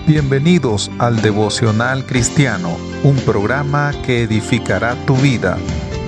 Bienvenidos al Devocional Cristiano, un programa que edificará tu vida.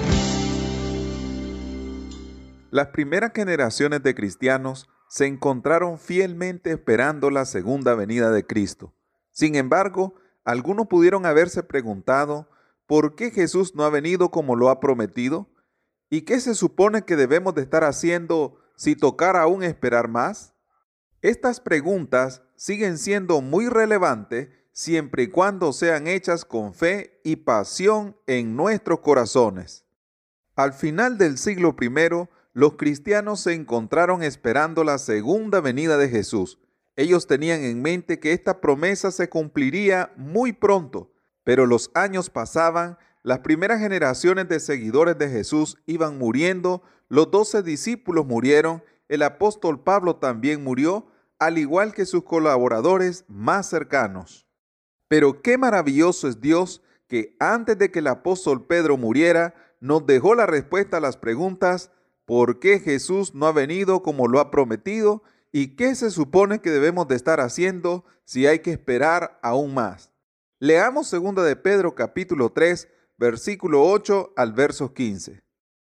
Las primeras generaciones de cristianos se encontraron fielmente esperando la segunda venida de Cristo. Sin embargo, algunos pudieron haberse preguntado, ¿por qué Jesús no ha venido como lo ha prometido? ¿Y qué se supone que debemos de estar haciendo si tocara aún esperar más? Estas preguntas siguen siendo muy relevantes siempre y cuando sean hechas con fe y pasión en nuestros corazones. Al final del siglo I, los cristianos se encontraron esperando la segunda venida de Jesús. Ellos tenían en mente que esta promesa se cumpliría muy pronto, pero los años pasaban, las primeras generaciones de seguidores de Jesús iban muriendo, los 12 discípulos murieron, el apóstol Pablo también murió, al igual que sus colaboradores más cercanos. Pero qué maravilloso es Dios que antes de que el apóstol Pedro muriera, nos dejó la respuesta a las preguntas: ¿por qué Jesús no ha venido como lo ha prometido? ¿Y qué se supone que debemos de estar haciendo si hay que esperar aún más? Leamos 2 de Pedro capítulo 3, versículo 8 al verso 15.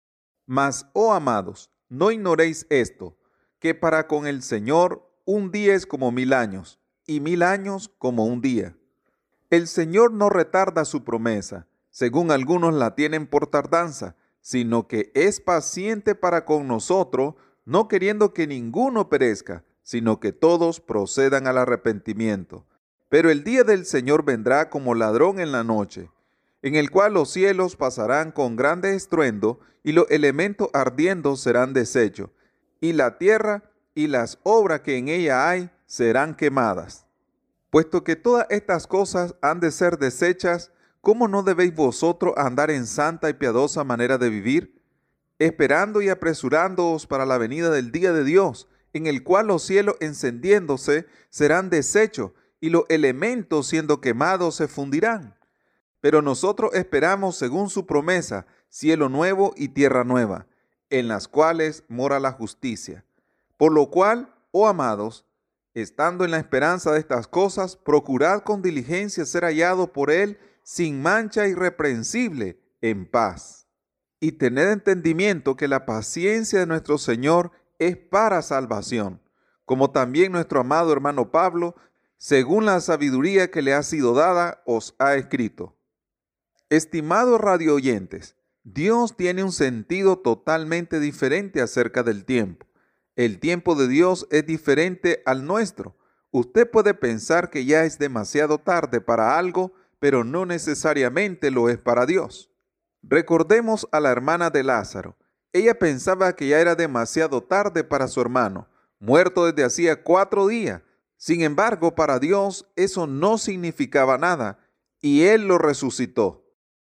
Mas, oh amados, no ignoréis esto, que para con el Señor un día es como 1000 años, y 1000 años como un día. El Señor no retarda su promesa, según algunos la tienen por tardanza, sino que es paciente para con nosotros, no queriendo que ninguno perezca, sino que todos procedan al arrepentimiento. Pero el día del Señor vendrá como ladrón en la noche, en el cual los cielos pasarán con grande estruendo, y los elementos ardiendo serán deshechos, y la tierra y las obras que en ella hay serán quemadas. Puesto que todas estas cosas han de ser deshechas, ¿cómo no debéis vosotros andar en santa y piadosa manera de vivir, esperando y apresurándoos para la venida del día de Dios, en el cual los cielos encendiéndose serán deshechos, y los elementos siendo quemados se fundirán? Pero nosotros esperamos, según su promesa, cielo nuevo y tierra nueva, en las cuales mora la justicia. Por lo cual, oh amados, estando en la esperanza de estas cosas, procurad con diligencia ser hallados por Él sin mancha, irreprensible, en paz. Y tened entendimiento que la paciencia de nuestro Señor es para salvación, como también nuestro amado hermano Pablo, según la sabiduría que le ha sido dada, os ha escrito. Estimados radioyentes, Dios tiene un sentido totalmente diferente acerca del tiempo. El tiempo de Dios es diferente al nuestro. Usted puede pensar que ya es demasiado tarde para algo, pero no necesariamente lo es para Dios. Recordemos a la hermana de Lázaro. Ella pensaba que ya era demasiado tarde para su hermano, muerto desde hacía 4 días. Sin embargo, para Dios eso no significaba nada, y Él lo resucitó.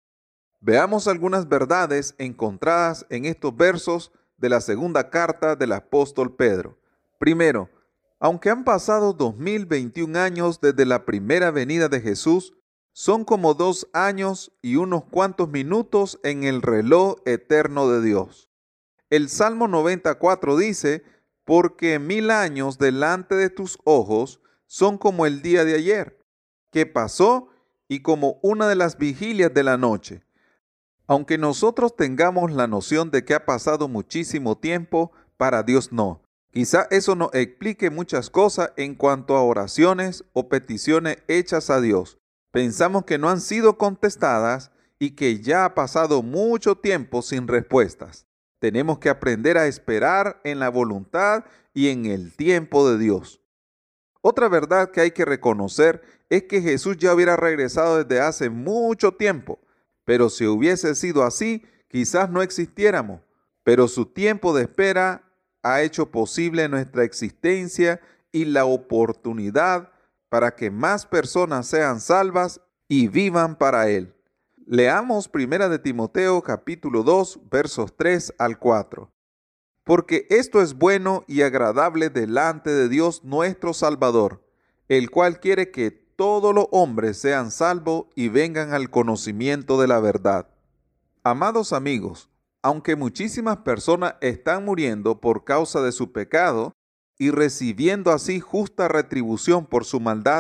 Veamos algunas verdades encontradas en estos versos de la segunda carta del apóstol Pedro. Primero, aunque han pasado 2021 años desde la primera venida de Jesús, son como 2 años y unos cuantos minutos en el reloj eterno de Dios. El Salmo 94 dice: porque 1000 años delante de tus ojos son como el día de ayer, que pasó, y como una de las vigilias de la noche. Aunque nosotros tengamos la noción de que ha pasado muchísimo tiempo, para Dios no. Quizá eso nos explique muchas cosas en cuanto a oraciones o peticiones hechas a Dios. Pensamos que no han sido contestadas y que ya ha pasado mucho tiempo sin respuestas. Tenemos que aprender a esperar en la voluntad y en el tiempo de Dios. Otra verdad que hay que reconocer es que Jesús ya hubiera regresado desde hace mucho tiempo. Pero si hubiese sido así, quizás no existiéramos. Pero su tiempo de espera ha hecho posible nuestra existencia y la oportunidad para que más personas sean salvas y vivan para Él. Leamos 1 de Timoteo capítulo 2, versos 3 al 4. Porque esto es bueno y agradable delante de Dios nuestro Salvador, el cual quiere que todos los hombres sean salvos y vengan al conocimiento de la verdad. Amados amigos, aunque muchísimas personas están muriendo por causa de su pecado y recibiendo así justa retribución por su maldad,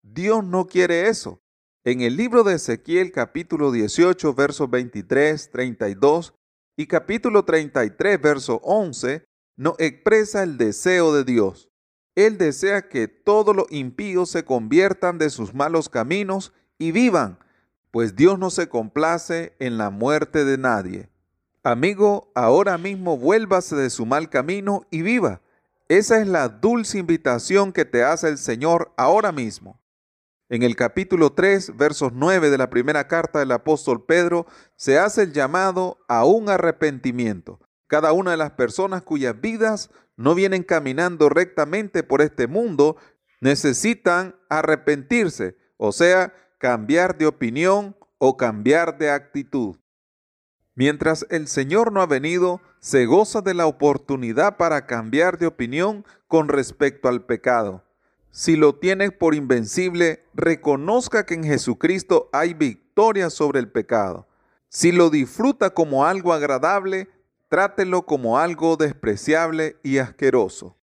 Dios no quiere eso. En el libro de Ezequiel, capítulo 18, versos 23, 32 y capítulo 33, verso 11, nos expresa el deseo de Dios. Él desea que todos los impíos se conviertan de sus malos caminos y vivan, pues Dios no se complace en la muerte de nadie. Amigo, ahora mismo vuélvase de su mal camino y viva. Esa es la dulce invitación que te hace el Señor ahora mismo. En el capítulo 3, versos 9 de la primera carta del apóstol Pedro, se hace el llamado a un arrepentimiento. Cada una de las personas cuyas vidas no vienen caminando rectamente por este mundo necesitan arrepentirse, o sea, cambiar de opinión o cambiar de actitud. Mientras el Señor no ha venido, se goza de la oportunidad para cambiar de opinión con respecto al pecado. Si lo tienes por invencible, reconozca que en Jesucristo hay victoria sobre el pecado. Si lo disfruta como algo agradable, trátelo como algo despreciable y asqueroso.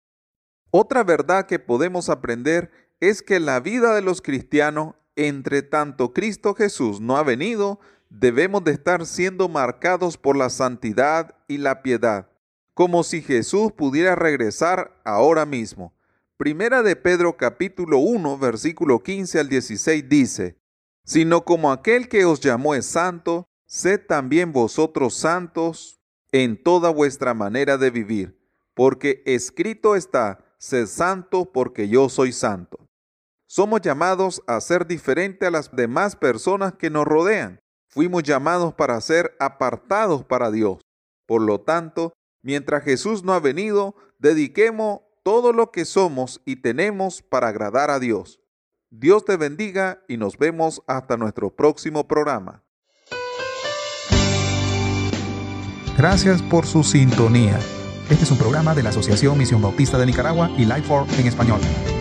Otra verdad que podemos aprender es que la vida de los cristianos, entre tanto Cristo Jesús no ha venido, debemos de estar siendo marcados por la santidad y la piedad, como si Jesús pudiera regresar ahora mismo. Primera de Pedro capítulo 1, versículo 15 al 16 dice: sino como aquel que os llamó es santo, sed también vosotros santos en toda vuestra manera de vivir, porque escrito está: sed santo porque yo soy santo. Somos llamados a ser diferente a las demás personas que nos rodean. Fuimos llamados para ser apartados para Dios. Por lo tanto, mientras Jesús no ha venido, dediquemos todo lo que somos y tenemos para agradar a Dios. Dios te bendiga y nos vemos hasta nuestro próximo programa. Gracias por su sintonía. Este es un programa de la Asociación Misión Bautista de Nicaragua y Life for en español.